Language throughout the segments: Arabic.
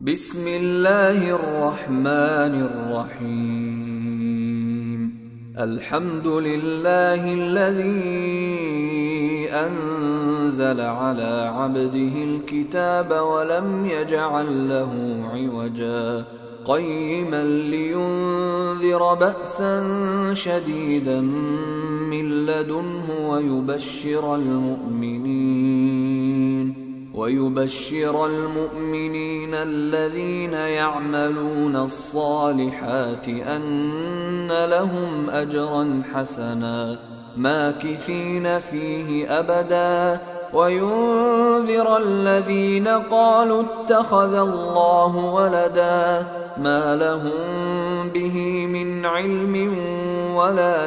بسم الله الرحمن الرحيم. الحمد لله الذي أنزل على عبده الكتاب ولم يجعل له عوجا قيما لينذر بأسا شديدا من لدنه ويبشر المؤمنين الذين يعملون الصالحات أن لهم أجرا حسنا ماكثين فيه أبدا وينذر الذين قالوا اتخذ الله ولدا ما لهم به من علم ولا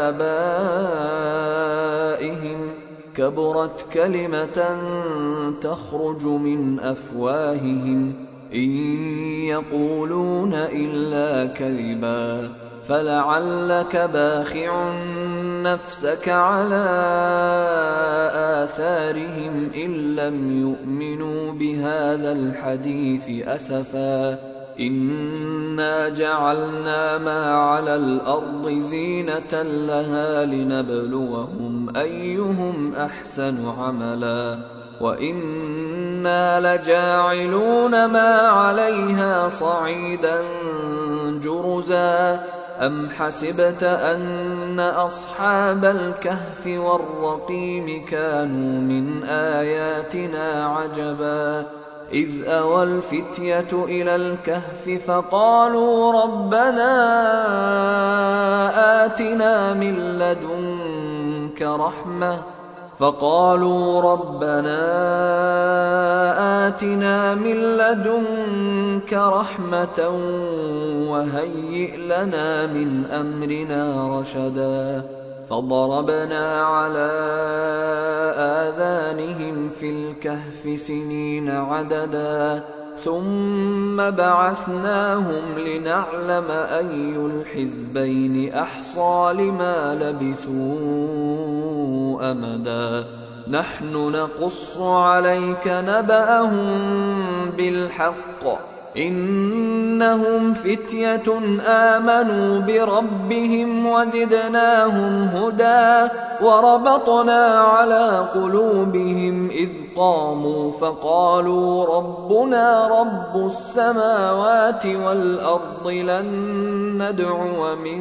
لآبائهم كبرت كلمة تخرج من أفواههم إن يقولون إلا كذبا فلعلك باخع نفسك على آثارهم إن لم يؤمنوا بهذا الحديث أسفا إنا جعلنا ما على الأرض زينة لها لنبلوهم أيهم أحسن عملا وإنا لجاعلون ما عليها صعيدا جرزا أم حسبت أن أصحاب الكهف والرقيم كانوا من آياتنا عجبا إذ أوى الفتية إلى الكهف فقالوا ربنا آتنا من لدنك رحمة وهيئ لنا من أمرنا رشدا فضربنا على آذانهم في الكهف سنين عددا ثم بعثناهم لنعلم أي الحزبين أحصى لما لبثوا أمدا نحن نقص عليك نبأهم بالحق إنهم فتية آمنوا بربهم وزدناهم هدى وربطنا على قلوبهم إذ قاموا فقالوا ربنا رب السماوات والأرض لن ندعو من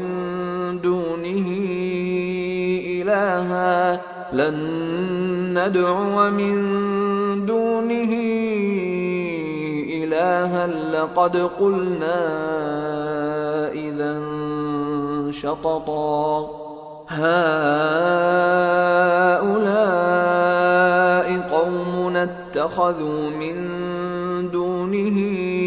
دونه إلها لقد قلنا إذا شططا هؤلاء قومنا اتخذوا من دونه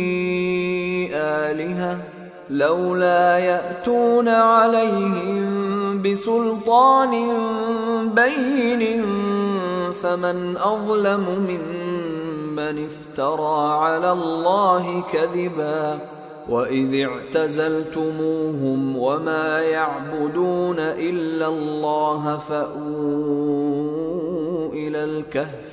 آلهة لولا يأتون عليهم بسلطان بين فمن أظلم ممن افترى على الله كذبا وإذ اعتزلتموهم وما يعبدون إلا الله فأووا إلى الكهف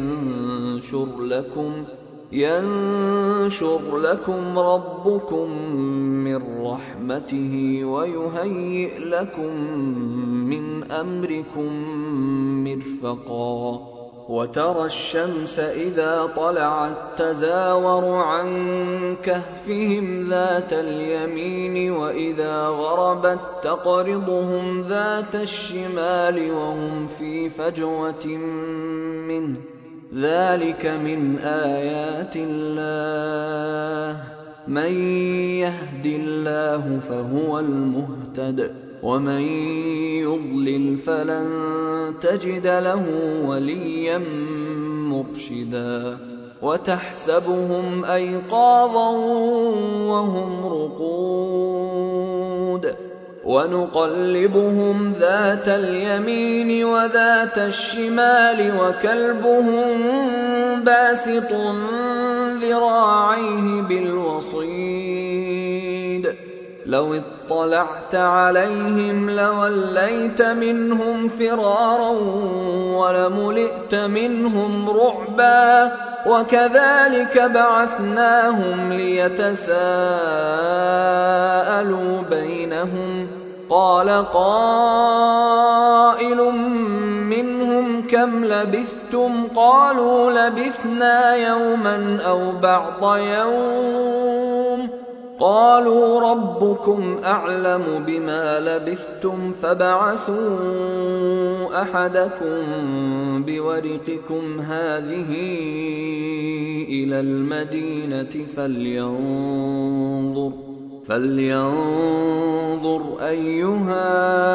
ينشر لكم ربكم من رحمته ويهيئ لكم من أمركم مرفقا وترى الشمس إذا طلعت تزاور عن كهفهم ذات اليمين وإذا غربت تقرضهم ذات الشمال وهم في فجوة منه ذلك من آيات الله من يهد الله فهو المهتد ومن يضلل فلن تجد له وليا مرشدا وتحسبهم أيقاظا وهم رقود ونقلبهم ذات اليمين وذات الشمال وكلبهم باسط ذراعيه بالوصيد لو اطلعت عليهم لوليت منهم فرارا ولملئت منهم رعبا وكذلك بعثناهم ليتساءلوا بينهم قال قائل منهم كم لبثتم قالوا لبثنا يوما أو بعض يوم قالوا ربكم أعلم بما لبثتم فابعثوا أحدكم بورقكم هذه إلى المدينة فلينظر أيها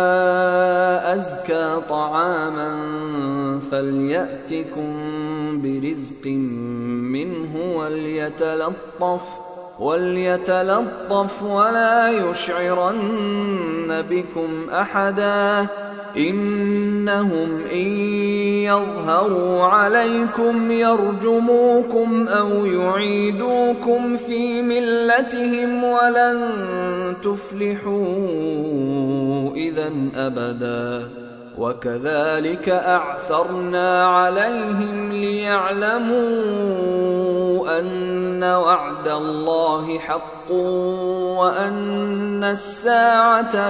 أزكى طعاما فليأتكم برزق منه وليتلطف ولا يشعرن بكم أحدا إنهم إن يظهروا عليكم يرجموكم أو يعيدوكم في ملتهم ولن تفلحوا إذا أبدا وكذلك أعثرنا عليهم ليعلموا أن وعد الله حق وأن الساعة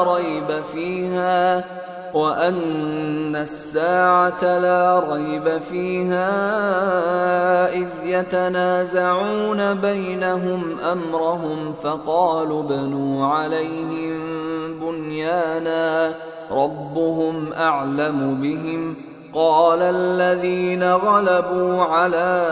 لا ريب فيها إذ يتنازعون بينهم أمرهم فقالوا ابنوا عليهم بنيانا ربهم أعلم بهم قال الذين غلبوا على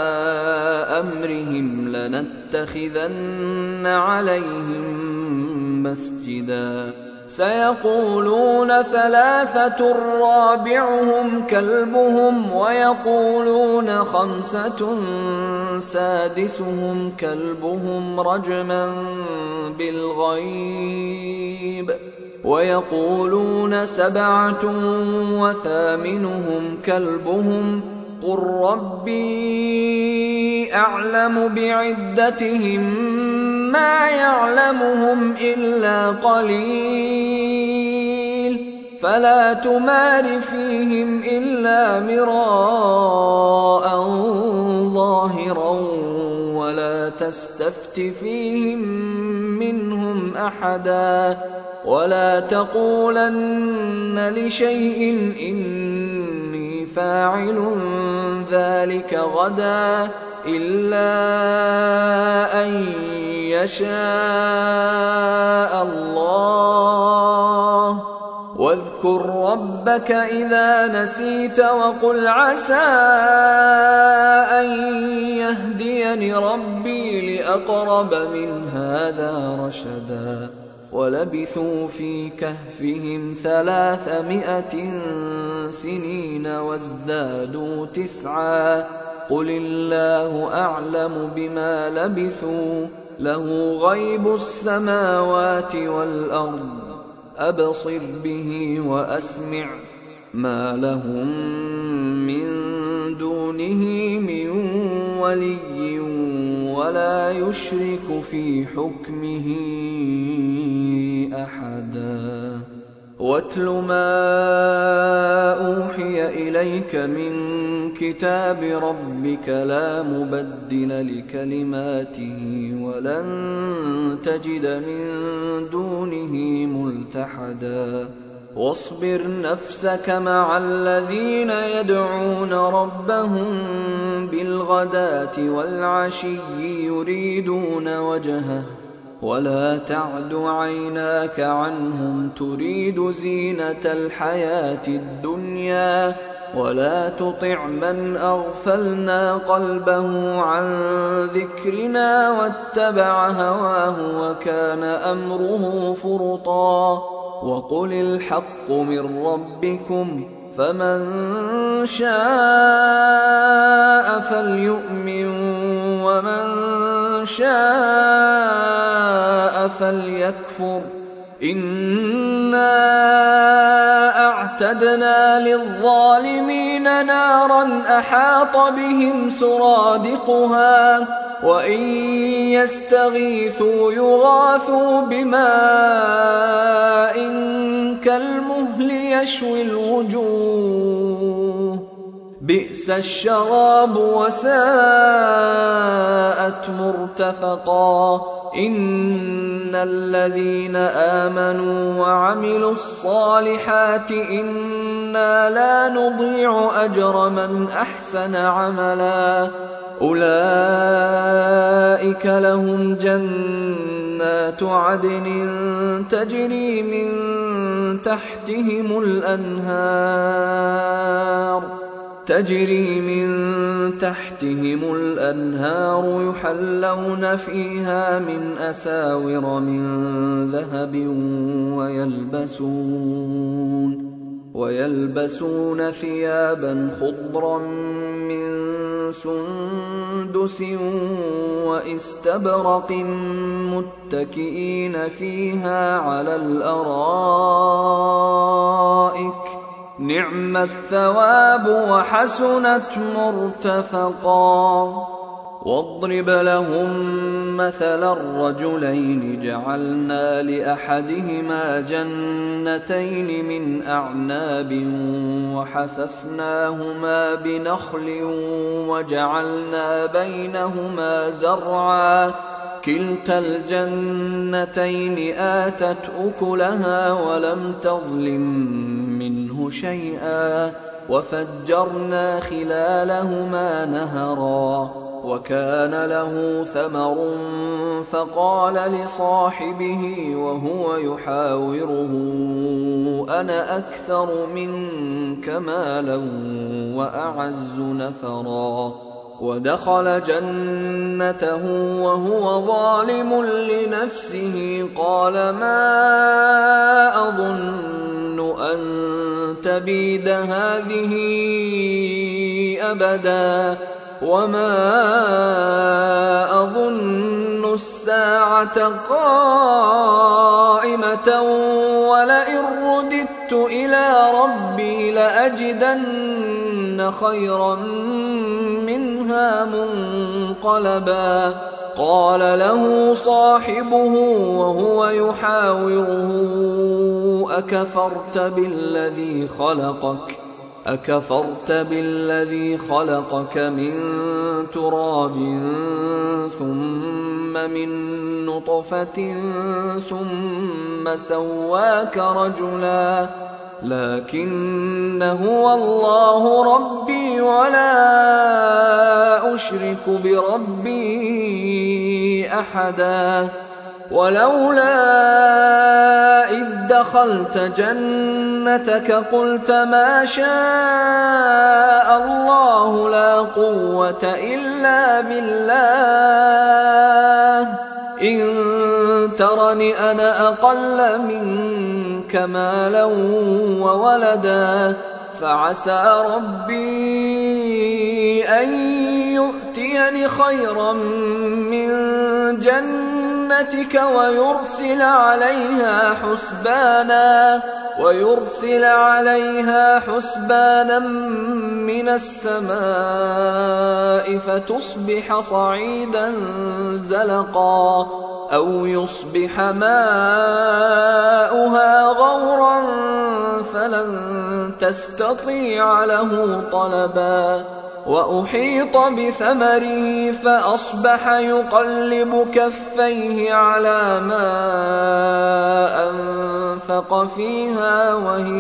أمرهم لنتخذن عليهم مسجدا سيقولون ثلاثة رابعهم كلبهم ويقولون خمسة سادسهم كلبهم رجما بالغيب ويقولون سبعة وثامنهم كلبهم قل ربي أعلم بعدتهم ما يعلمهم إلا قليل فلا تمار فيهم إلا مراء ظاهرا ولا تستفت فيهم منهم أحدا ولا تقولن لشيء إني فاعل ذلك غدا إلا أن يشاء الله واذكر ربك إذا نسيت وقل عسى أن يهديني ربي لأقرب من هذا رشدا ولبثوا في كهفهم 300 سنين وازدادوا 9 قل الله أعلم بما لبثوا له غيب السماوات والأرض أبصر به وأسمع ما لهم من دونه من ولي ولا يشرك في حكمه أحدا واتل ما أوحي إليك من كتاب ربك لا مبدل لكلماته ولن تجد من دونه ملتحدا واصبر نفسك مع الذين يدعون ربهم بالغداة والعشي يريدون وجهه ولا تعد عيناك عنهم تريد زينة الحياة الدنيا ولا تطع من أغفلنا قلبه عن ذكرنا واتبع هواه وكان أمره فرطا وقل الحق من ربكم فمن شاء فليؤمن ومن شاء فليكفر إنا أعتدنا للظالمين نارا أحاط بهم سرادقها وإن يستغيثوا يغاثوا بماء كالمهل يشوي الوجوه بئس الشراب وساءت مرتفقا إن الذين آمنوا وعملوا الصالحات إنا لا نضيع أجر من أحسن عملا أولئك لهم جنات عدن تجري من تحتهم الأنهار يحلون فيها من أساور من ذهب ويلبسون ثيابا خضرا من سندس واستبرق متكئين فيها على الأرائك نعم الثواب وحسنت مرتفقا واضرب لهم مثل الرجلين جعلنا لأحدهما جنتين من أعناب وحففناهما بنخل وجعلنا بينهما زرعا كلتا الجنتين آتت أكلها ولم تظلم منه شيئا وفجرنا خلالهما نهرا وكان له ثمر فقال لصاحبه وهو يحاوره أنا أكثر منك مالا وأعز نفرا ودخل جنته وهو ظالم لنفسه قال ما أظن أن تبيد هذه أبدا وما أظن الساعة قائمة ولئن رددت إلى ربي لأجدن خيرا منها منقلبا قال له صاحبه وهو يحاوره أكفرت بالذي خلقك من تراب ثم من نطفة ثم سواك رجلا لكن هو الله ربي ولا أشرك بربي أحدا ولولا إذ دخلت جنتك قلت ما شاء الله لا قوة إلا بالله إن ترني أنا أقل منك مالا وولدا فعسى ربي أن يؤتيني خيرا من جنتك ويرسل عليها حسبانا من السماء فتصبح صعيدا زلقا أو يصبح ماؤها غورا فلن تستطيع له طلبا وأحيط بثمره فأصبح يقلب كفيه على ما أنفق فيها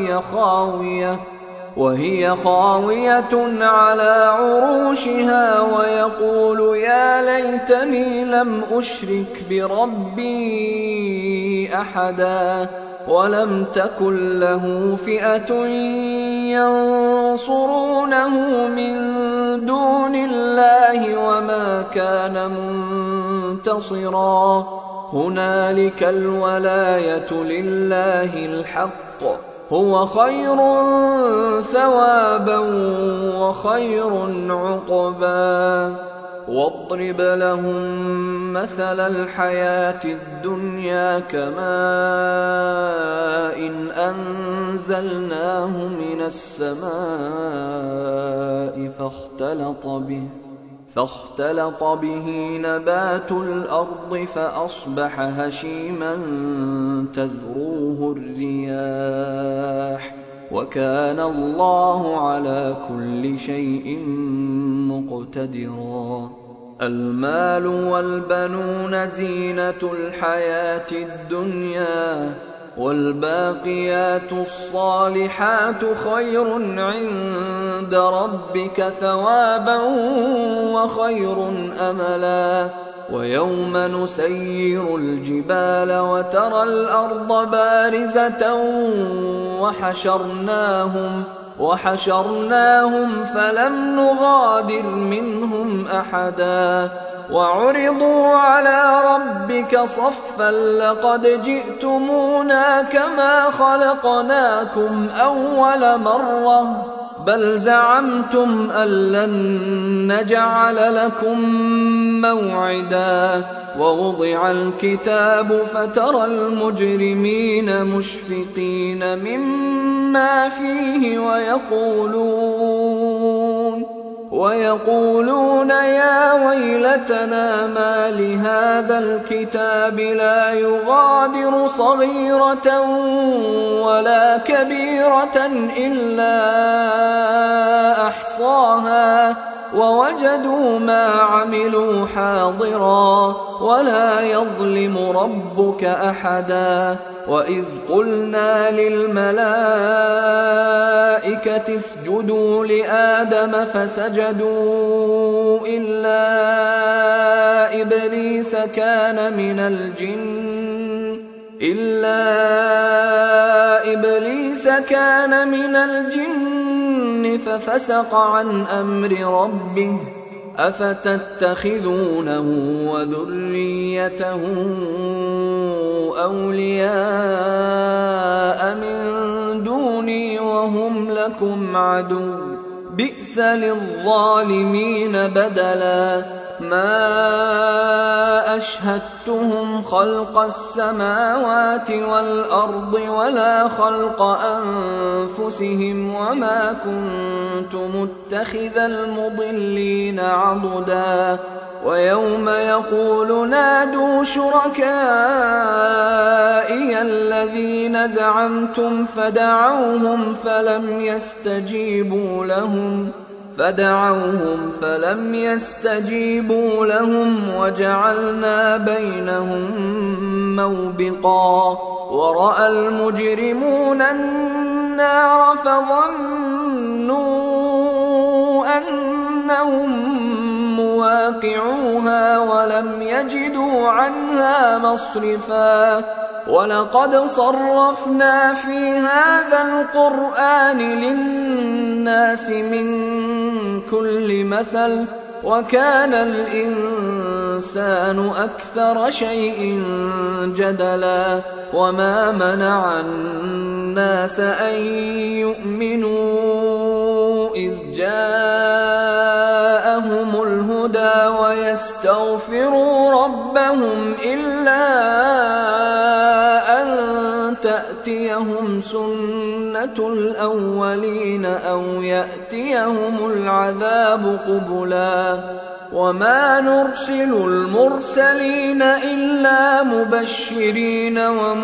وهي خاوية على عروشها ويقول يا ليتني لم أشرك بربي أحدا ولم تكن له فئة ينصرونه من دون الله وما كان منتصرا هنالك الولاية لله الحق هو خير ثوابا وخير عقبا واضرب لهم مثل الحياة الدنيا كماء أنزلناه من السماء فاختلط به نبات الأرض فأصبح هشيما تذروه الرياح وكان الله على كل شيء مقتدرا. المال والبنون زينة الحياة الدنيا، والباقيات الصالحات خير عند ربك ثوابا وخير أملا. ويوم نسير الجبال وترى الأرض بارزة وحشرناهم فلم نغادر منهم أحدا، وعرضوا على ربك صفا لقد جئتمونا كما خلقناكم أول مرة بل زعمتم أن لن نجعل لكم موعدا. ووضع الكتاب فترى المجرمين مشفقين مما فيه ويقولون يا ويلتنا ما لهذا الكتاب لا يغادر صغيرة ولا كبيرة إلا أحصاها ووجدوا ما عملوا حاضرا ولا يظلم ربك أحدا. وإذ قلنا للملائكة اسجدوا لآدم فسجدوا إلا إبليس كان من الجن ففسق عن أمر ربه أفتتخذونه وذريته أولياء من دوني وهم لكم عدو بئس للظالمين بدلا. ما أشهدتهم خلق السماوات والأرض ولا خلق أنفسهم وما كنت متخذ المضلين عضدا. ويوم يقول نادوا شركائي الذين زعمتم فدعوهم فلم يستجيبوا لهم وجعلنا بينهم موبقا. ورأى المجرمون النار فظنوا أنهم مواقعوها ولم يجدوا عنها مصرفا. ولقد صرفنا في هذا القرآن للناس من كل مثل وكان الإنسان أكثر شيء جدلا. وما منع الناس أن يؤمنوا إذ جاءهم الهدى ويستغفروا ربهم إلا أن تأتيهم سنة الأولين أو يأتيهم العذاب قبلا. وما نرسل المرسلين إلا مبشرين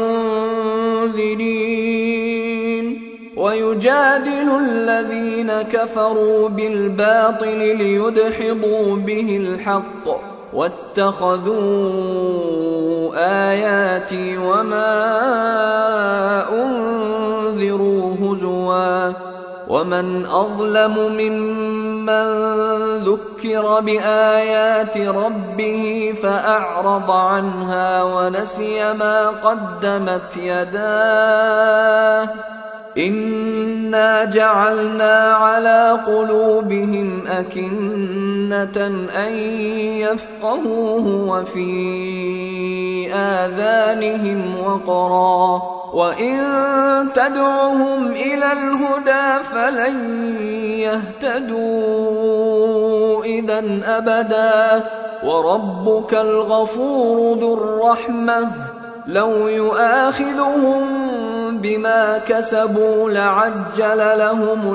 ومنذرين ويجادل الذين كفروا بالباطل ليدحضوا به الحق واتخذوا آياتي وما أنذروا هزوا. ومن أظلم ممن ذكر بآيات ربه فأعرض عنها ونسي ما قدمت يداه إنا جعلنا على قلوبهم أكنة أن يفقهوه وفي آذانهم وقرا وإن تدعهم إلى الهدى فلن يهتدوا إذا أبدا. وربك الغفور ذو الرحمة لو يؤاخذهم بما كسبوا لعجل لهم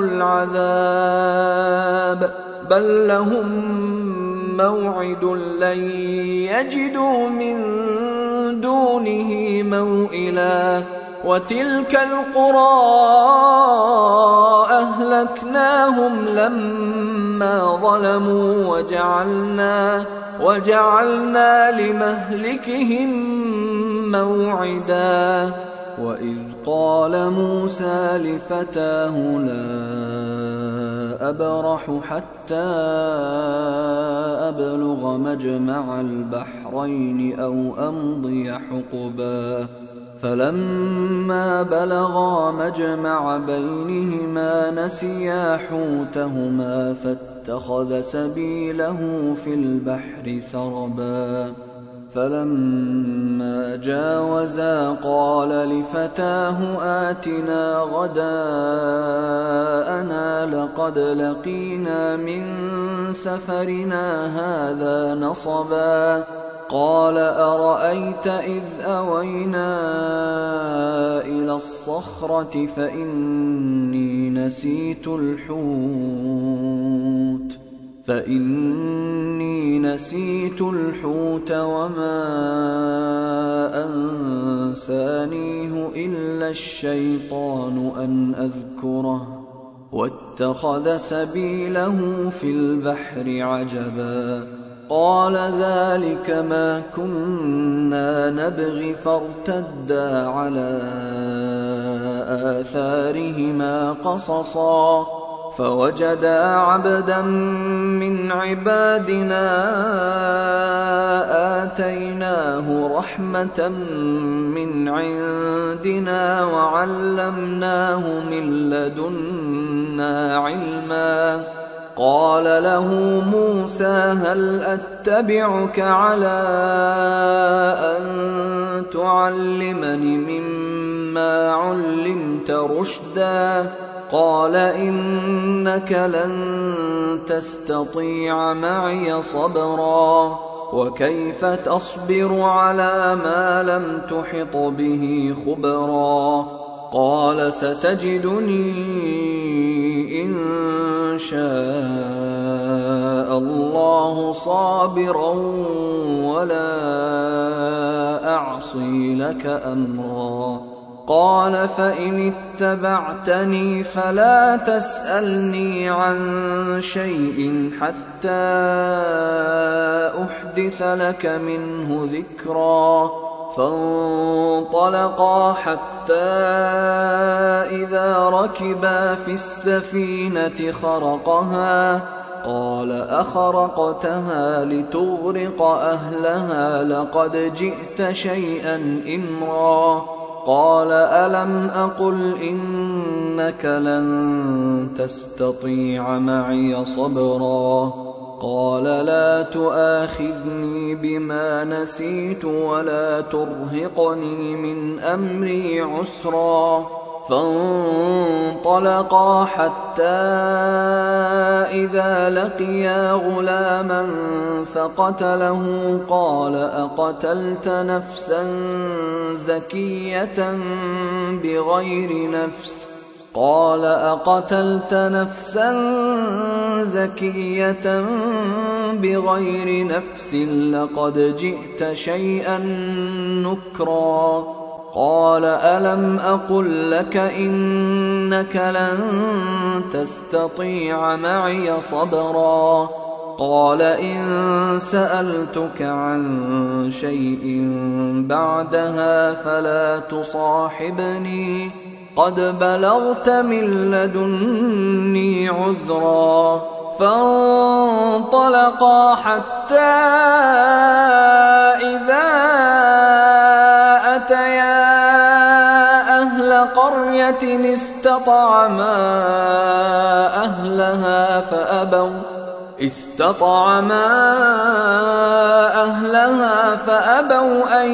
العذاب بل لهم موعد لن يجدوا من دونه موئلا. وتلك القرى أهلكناهم لما ظلموا وجعلنا لمهلكهم موعدا وإذ قال موسى لفتاه لا أبرح حتى أبلغ مجمع البحرين أو أمضي حقبا فلما بلغا مجمع بينهما نسيا حوتهما فاتخذ سبيله في البحر سربا فلما جاوزا قال لفتاه آتنا غداءنا لقد لقينا من سفرنا هذا نصبا قال أرأيت إذ أوينا إلى الصخرة فإني نسيت الحوت وما أنسانيه إلا الشيطان أن أذكره واتخذ سبيله في البحر عجبا قال ذلك ما كنا نبغي فارتدا على آثارهما قصصا فوجدا عبدا من عبادنا آتيناه رحمة من عندنا وعلمناه من لدنا علما قال له موسى هل أتبعك على أن تعلمني مما علمت رشدا قال إنك لن تستطيع معي صبرا وكيف تصبر على ما لم تحط به خبرا قال ستجدني إن شاء الله صابرا ولا أعصي لك أمرا قال فإن اتبعتني فلا تسألني عن شيء حتى أحدث لك منه ذكرا فانطلقا حتى إذا ركبا في السفينة خرقها قال أخرقتها لتغرق أهلها لقد جئت شيئا إمرا قال ألم أقل إنك لن تستطيع معي صبرا قال لا تؤاخذني بما نسيت ولا ترهقني من أمري عسرا فانطلقا حتى إذا لقيا غلاما فقتله قال أقتلت نفسا زكية بغير نفس قال أقتلت نفسا زكية بغير نفس لقد جئت شيئا نكرا قال ألم أقل لك إنك لن تستطيع معي صبرا قال إن سألتك عن شيء بعدها فلا تصاحبني قد بلغت من لدني عذرا فانطلقا حتى إذا أتيا أهل قرية استطعما أهلها فأبوا أن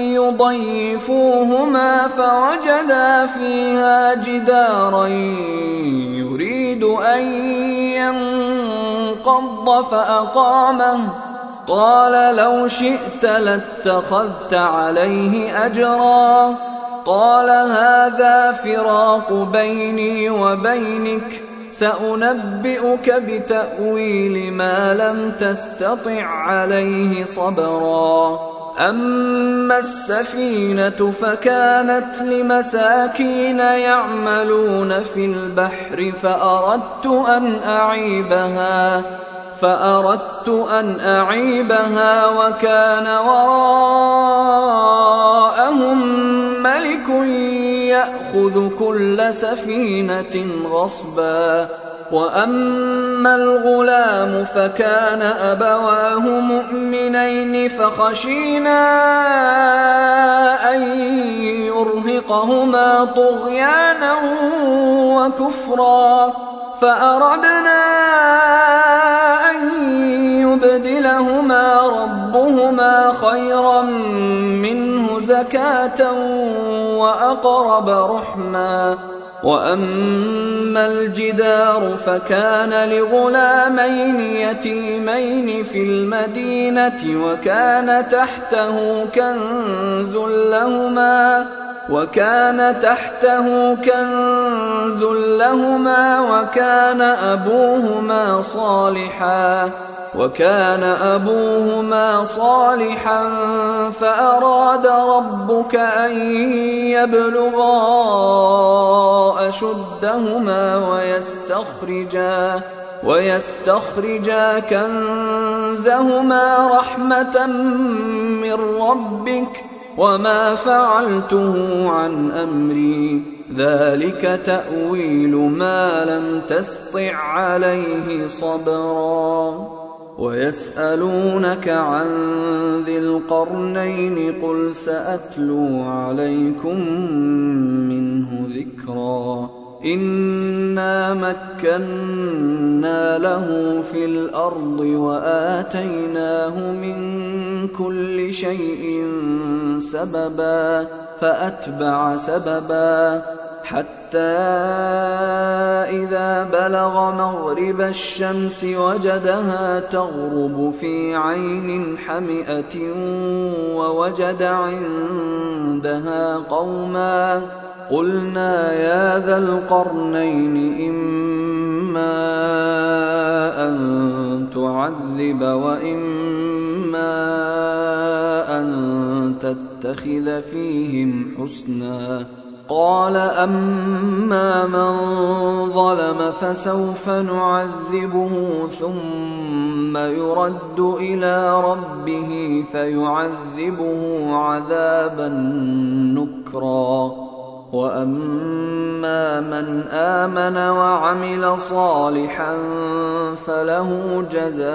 يضيفوهما فوجدا فيها جدارا يريد أن ينقض فأقامه قال لو شئت لاتخذت عليه أجرا قال هذا فراق بيني وبينك سأنبئك بتأويل ما لم تستطع عليه صبرا أما السفينة فكانت لمساكين يعملون في البحر فأردت أن أعيبها وكان وراءهم ملك يأخذ كل سفينة غصبا. وأما الغلام فكان أبواه مؤمنين فخشينا أن يرهقهما طغيانا وكفرا فأردنا أن يبدلهما ربهما خيرا منه زكاة وأقرب رحما. وأما الجدار فكان لغلامين يتيمين في المدينة وكان تحته كنز لهما وكان أبوهما صالحا فأراد ربك أن يبلغا أشدهما ويستخرجا كنزهما رحمة من ربك وما فعلته عن أمري ذلك تأويل ما لم تسطع عليه صبرا. ويسألونك عن ذي القرنين قل سأتلو عليكم منه ذكرا. إنا مكنا له في الأرض وآتيناه من كل شيء سببا فأتبع سببا حتى إذا بلغ مغرب الشمس وجدها تغرب في عين حمئة ووجد عندها قوما قلنا يا ذا القرنين إما أن تعذب وإما أن تتخذ فيهم حسنا. قال أما من ظلم فسوف نعذبه ثم يرد إلى ربه فيعذبه عذابا نكرا. وأما من آمن وعمل صالحا فله جزاء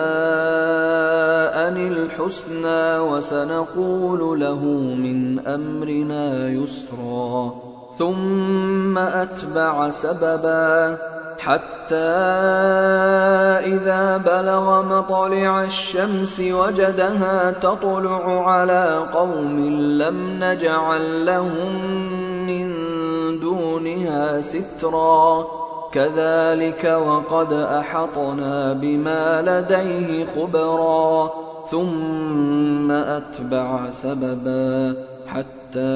الحسنى وسنقول له من أمرنا يسرا. ثم أتبع سببا حتى إذا بلغ مطلع الشمس وجدها تطلع على قوم لم نجعل لهم من دونها سترا كذلك وقد أحطنا بما لديه خبرا. ثم أتبع سببا حتى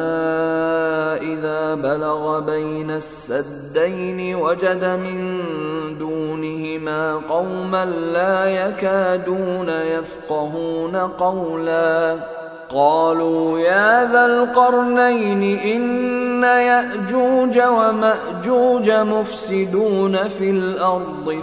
إذا بلغ بين السدين وجد من دونهما قوما لا يكادون يفقهون قولا. قالوا يا ذا القرنين إن يأجوج ومأجوج مفسدون في الأرض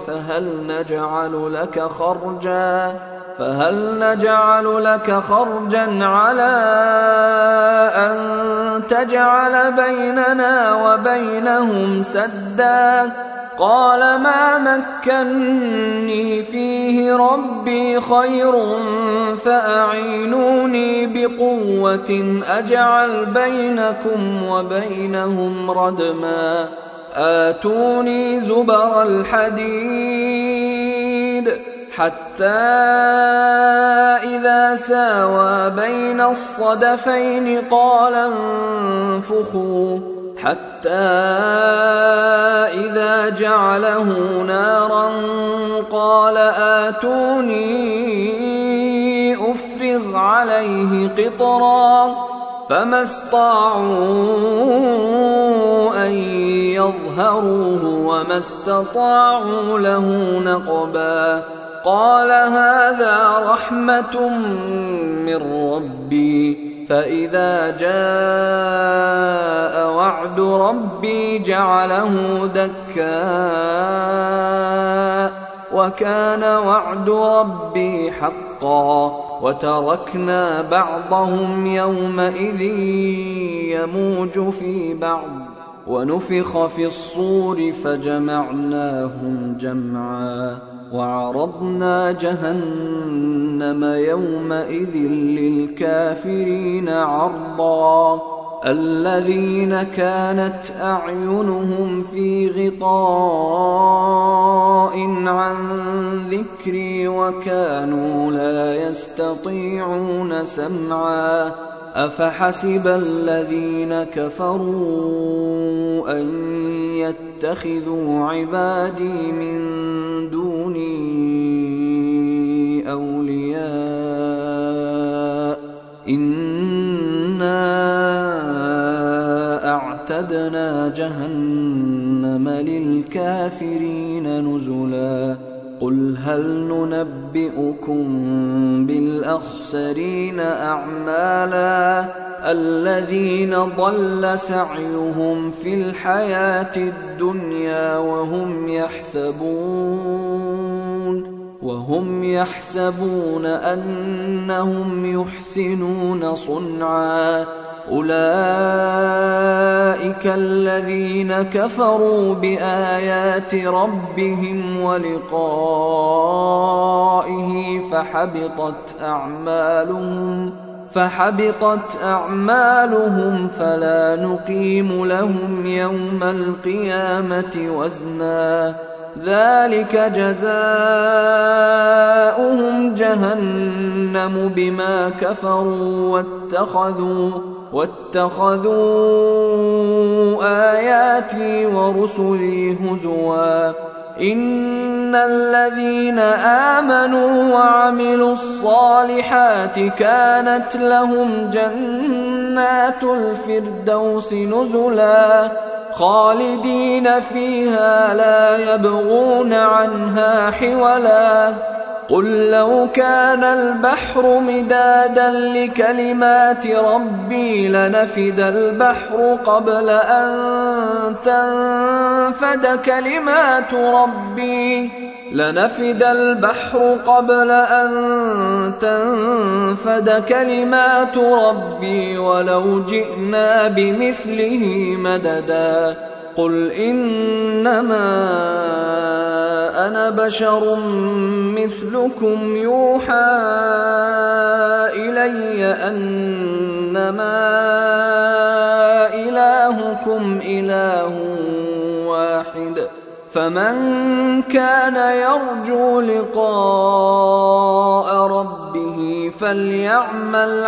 فهل نجعل لك خرجا على أن تجعل بيننا وبينهم سدا. قال ما مكني فيه ربي خير فأعينوني بقوة أجعل بينكم وبينهم ردما. آتوني زبر الحديد حتى إذا ساوى بين الصدفين قال انفخوا حتى إذا جعله نارا قال آتوني أفرغ عليه قطرا. فما استطاعوا أن يظهروه وما استطاعوا له نقبا. قال هذا رحمة من ربي فإذا جاء وعد ربي جعله دكاء وكان وعد ربي حقا وتركنا بعضهم يومئذ يموج في بعض ونفخ في الصور فجمعناهم جمعا وعرضنا جهنم يومئذ للكافرين عرضا الذين كانت أعينهم في غطاء عن ذكري وكانوا لا يستطيعون سمعا أفحسب الذين كفروا أن يتخذوا عبادي من دوني أولياء إنا أعتدنا جهنم للكافرين نزلا قل هل ننبئكم بالأخسرين أعمالا الذين ضل سعيهم في الحياة الدنيا وهم يحسبون أنهم يحسنون صنعا أولئك الذين كفروا بآيات ربهم ولقائه فحبطت أعمالهم فلا نقيم لهم يوم القيامة وزنا ذلك جزاؤهم جهنم بما كفروا واتخذوا آياتي ورسلي هزوا إن الذين آمنوا وعملوا الصالحات كانت لهم جنات الفردوس نزلا خالدين فيها لا يبغون عنها حولا قل لو كان البحر مدادا لكلمات ربي لنفد البحر قبل أن تنفد كلمات ربي ولو جئنا بمثله مددا قل إنما أنا بشر مثلكم يوحى إلي أنما إلهكم إله واحد فمن كان يرجو لقاء ربه فليعمل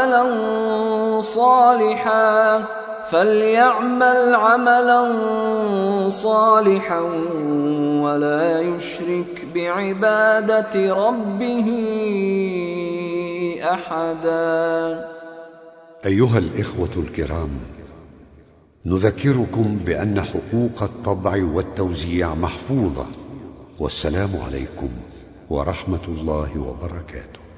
عملا صالحا ولا يشرك بعبادة ربه أحدا. أيها الإخوة الكرام، نذكركم بأن حقوق الطبع والتوزيع محفوظة. والسلام عليكم ورحمة الله وبركاته.